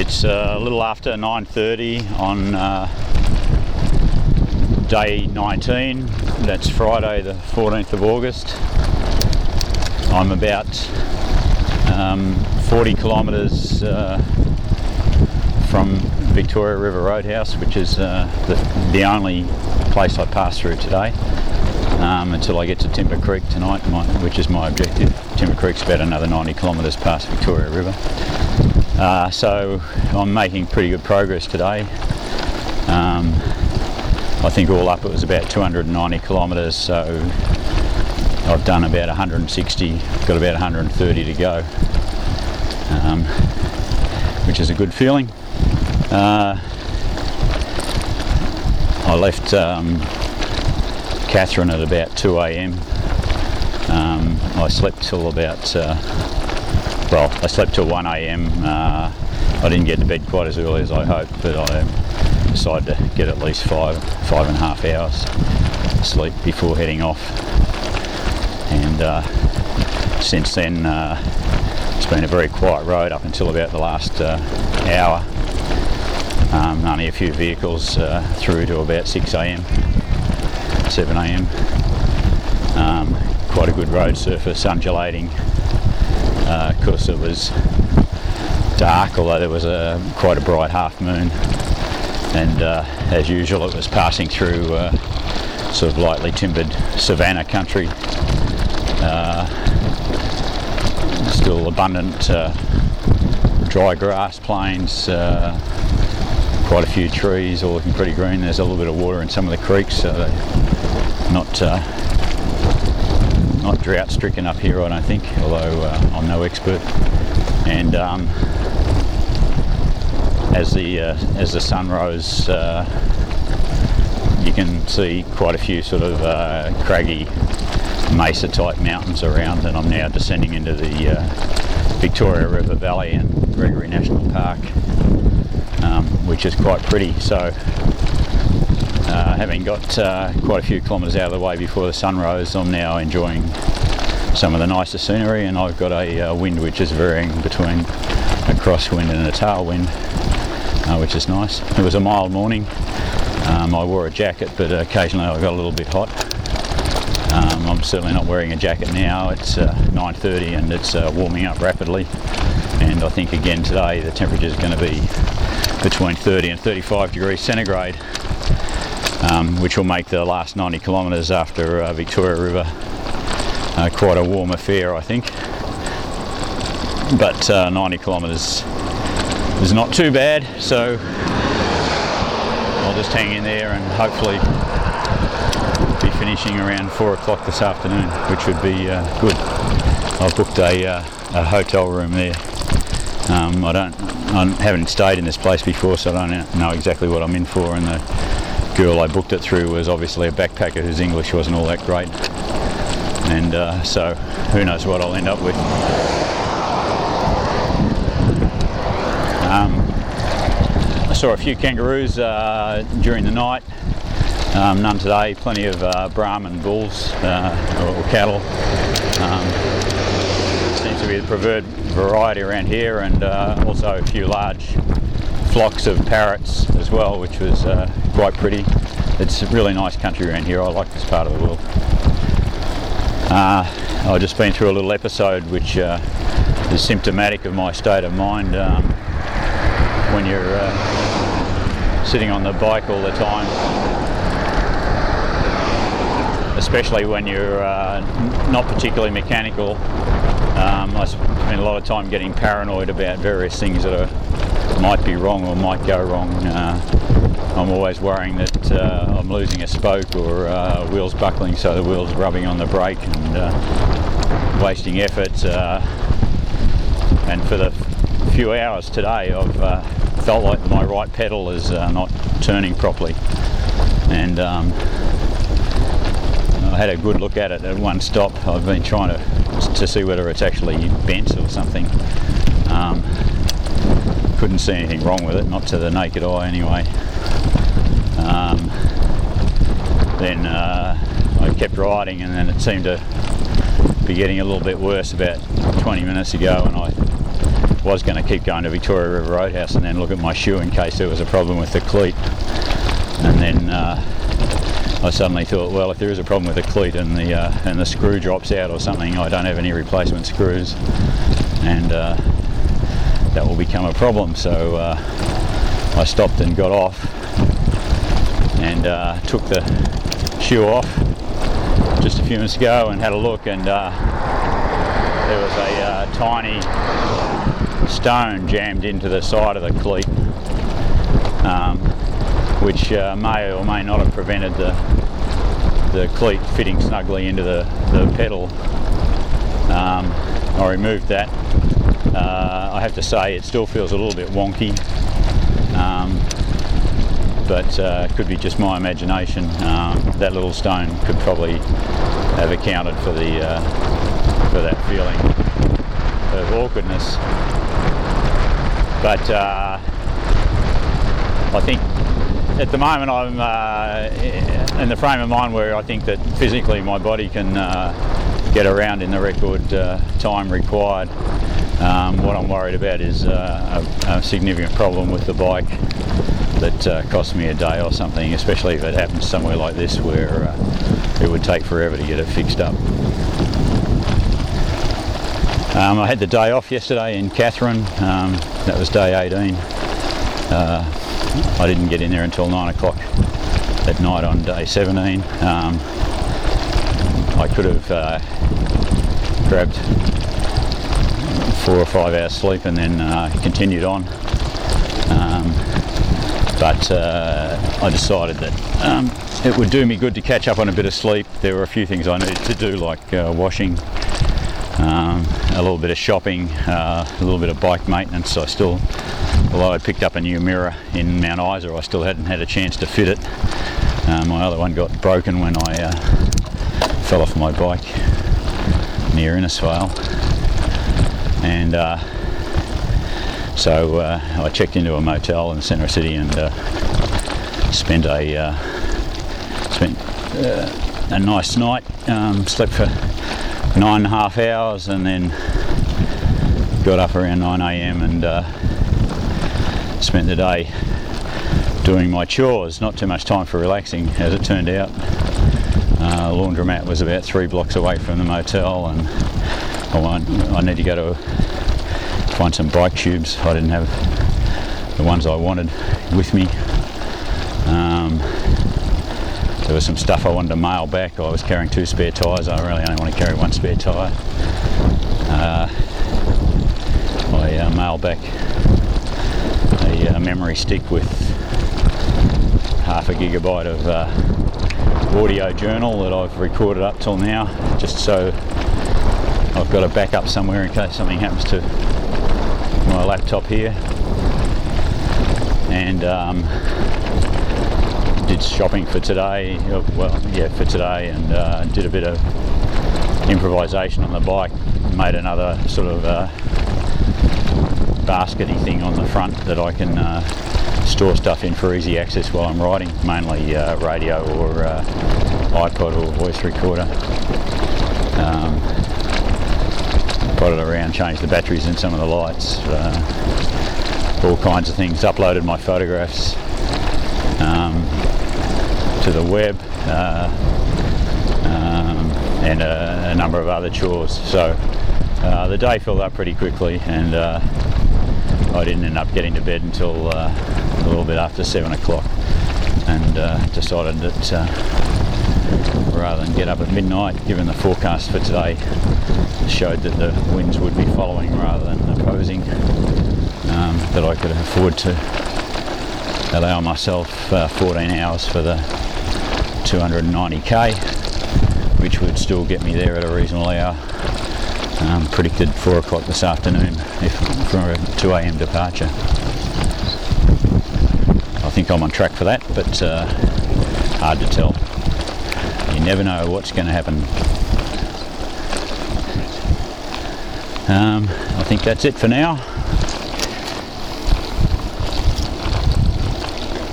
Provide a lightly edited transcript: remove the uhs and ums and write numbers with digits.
It's a little after 9:30 on day 19. That's Friday the 14th of August. I'm about 40 kilometres from Victoria River Roadhouse, which is the only place I pass through today, until I get to Timber Creek tonight, which is my objective. Timber Creek's about another 90 kilometres past Victoria River. So I'm making pretty good progress today. I think all up it was about 290 kilometres, so I've done about 160, got about 130 to go, which is a good feeling. I left Katherine at about 2 a.m. I slept till about I slept till 1 a.m. I didn't get to bed quite as early as I hoped, but I decided to get at least 5.5 hours sleep before heading off. And since then, it's been a very quiet road up until about the last hour. Only a few vehicles through to about 6 a.m, 7 a.m. Quite a good road surface, undulating. Of course, it was dark, although there was quite a bright half moon, and as usual it was passing through sort of lightly timbered savanna country. Still abundant dry grass plains, quite a few trees, all looking pretty green. There's a little bit of water in some of the creeks, so they're not drought stricken up here, I don't think, although I'm no expert. And as the sun rose, you can see quite a few sort of craggy mesa type mountains around, and I'm now descending into the Victoria River Valley and Gregory National Park, which is quite pretty. So having got quite a few kilometres out of the way before the sun rose, I'm now enjoying some of the nicer scenery, and I've got a wind which is varying between a crosswind and a tailwind, which is nice. It was a mild morning. I wore a jacket, but occasionally I got a little bit hot. I'm certainly not wearing a jacket now. It's 9:30 and it's warming up rapidly, and I think again today the temperature is going to be between 30 and 35 degrees centigrade, which will make the last 90 kilometres after Victoria River quite a warm affair, I think. But 90 kilometres is not too bad, so I'll just hang in there and hopefully be finishing around 4 o'clock this afternoon, which would be good. I've booked a hotel room there. I haven't stayed in this place before, so I don't know exactly what I'm in for, and the girl I booked it through was obviously a backpacker whose English wasn't all that great, and so who knows what I'll end up with. I saw a few kangaroos during the night, none today. Plenty of Brahman bulls or cattle. Seems to be the preferred variety around here, and also a few large flocks of parrots as well, which was quite pretty. It's a really nice country around here. I like this part of the world. I've just been through a little episode which is symptomatic of my state of mind. When you're sitting on the bike all the time, especially when you're not particularly mechanical, I spend a lot of time getting paranoid about various things that might be wrong or might go wrong. I'm always worrying that I'm losing a spoke or wheels buckling, so the wheel's rubbing on the brake and wasting effort. And for the few hours today, I've felt like my right pedal is not turning properly, and I had a good look at it at one stop. I've been trying to see whether it's actually bent or something. Couldn't see anything wrong with it, not to the naked eye anyway. Then I kept riding, and then it seemed to be getting a little bit worse about 20 minutes ago, and I was going to keep going to Victoria River Roadhouse and then look at my shoe in case there was a problem with the cleat. And then I suddenly thought, well, if there is a problem with the cleat and the screw drops out or something, I don't have any replacement screws, and that will become a problem. So I stopped and got off and took the shoe off just a few minutes ago and had a look, and there was a tiny stone jammed into the side of the cleat, which may or may not have prevented the cleat fitting snugly into the pedal. I removed that. I have to say it still feels a little bit wonky, but it could be just my imagination. That little stone could probably have accounted for that feeling of awkwardness. But I think at the moment I'm in the frame of mind where I think that physically my body can get around in the record time required. What I'm worried about is a significant problem with the bike that costs me a day or something, especially if it happens somewhere like this where it would take forever to get it fixed up. I had the day off yesterday in Katherine. That was day 18. I didn't get in there until 9 o'clock at night on day 17. I could have grabbed 4 or 5 hours sleep and then continued on, but I decided that it would do me good to catch up on a bit of sleep. There were a few things I needed to do, like washing, a little bit of shopping, a little bit of bike maintenance. Although I picked up a new mirror in Mount Isa, I still hadn't had a chance to fit it. My other one got broken when I fell off my bike near Innisfail, and so I checked into a motel in the centre of the city and spent a nice night. Slept for 9.5 hours and then got up around 9 a.m. and spent the day doing my chores. Not too much time for relaxing, as it turned out. The laundromat was about 3 blocks away from the motel, and I need to go to find some bike tubes. I didn't have the ones I wanted with me. There was some stuff I wanted to mail back. I was carrying 2 spare tyres. I really only want to carry 1 spare tyre. I mailed back a memory stick with 0.5 gigabyte of audio journal that I've recorded up till now, just so I've got a backup somewhere in case something happens to my laptop here. And did shopping for today, for today, and did a bit of improvisation on the bike. Made another sort of baskety thing on the front that I can store stuff in for easy access while I'm riding, mainly radio or iPod or voice recorder. Potted around, changed the batteries in some of the lights, all kinds of things. Uploaded my photographs to the web, and a number of other chores. So the day filled up pretty quickly, and I didn't end up getting to bed until a little bit after 7 o'clock, and decided that rather than get up at midnight, given the forecast for today showed that the winds would be following rather than opposing, that I could afford to allow myself 14 hours for the 290k, which would still get me there at a reasonable hour. Predicted 4 o'clock this afternoon for a 2 a.m. departure. I think I'm on track for that, but hard to tell. You never know what's going to happen. I think that's it for now.